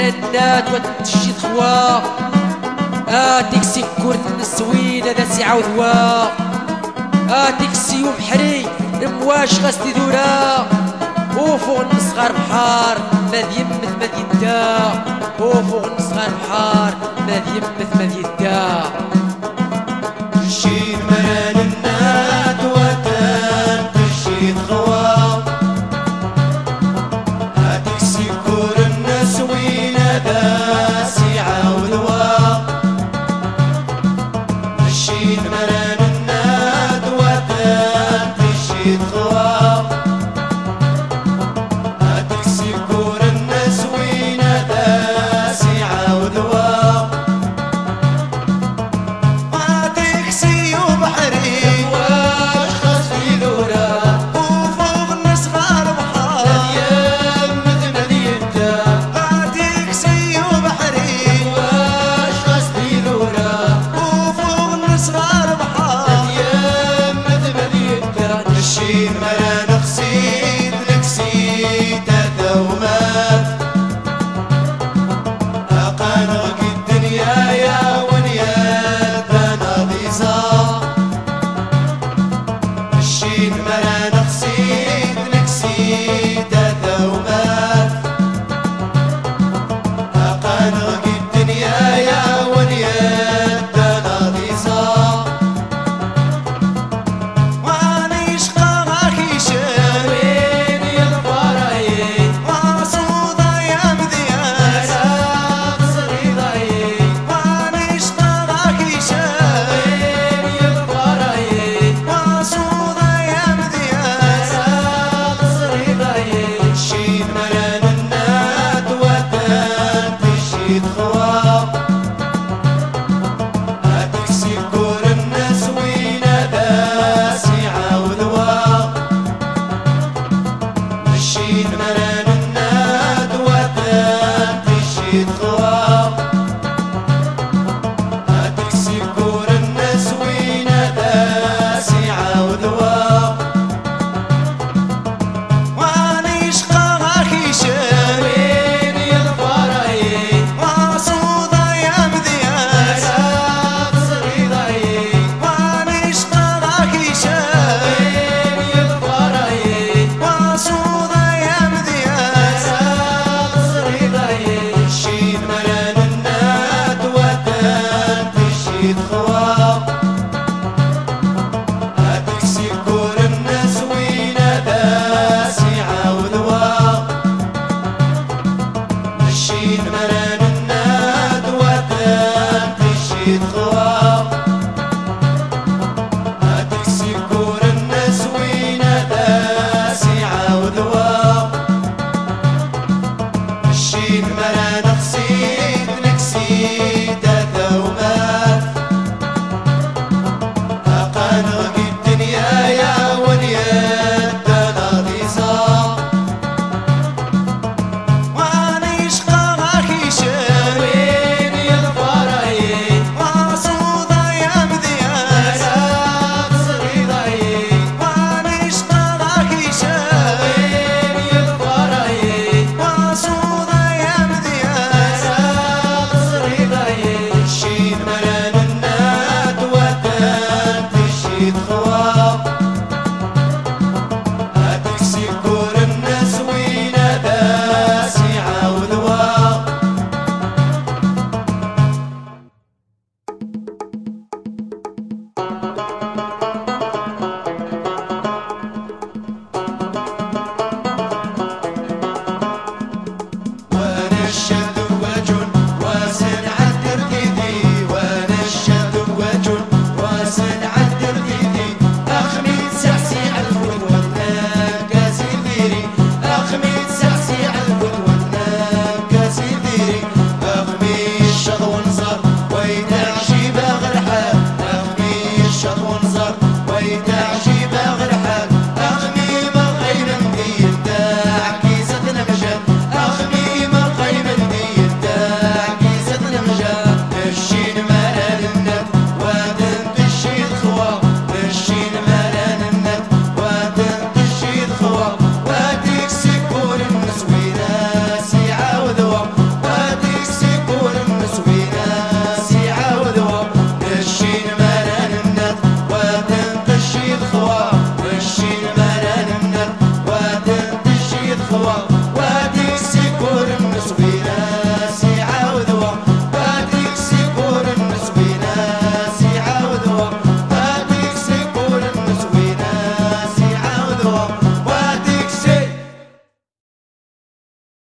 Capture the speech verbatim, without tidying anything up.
مرنات وتمشي خوا اه تكسي كورن السوين هذا ساعة ودوا اه تكسي وبحري رمواش غاستي ذورا وفوق النصغار بحار ما يمث ما يدا وفوق النصغار بحار ما يمث ما يدا تشيد مران النات وتان تشيد خوا هاتكسي كور الناس وين هذا ساعة ودوا تشيد مران النات وتان تشيد خوا هاتكسي كور الناس وين هذا ساعة ودوا تشيد مران خسيت لكسيت دومات أقانغ الدنيا يا ونيات بناضيزا تشيد مران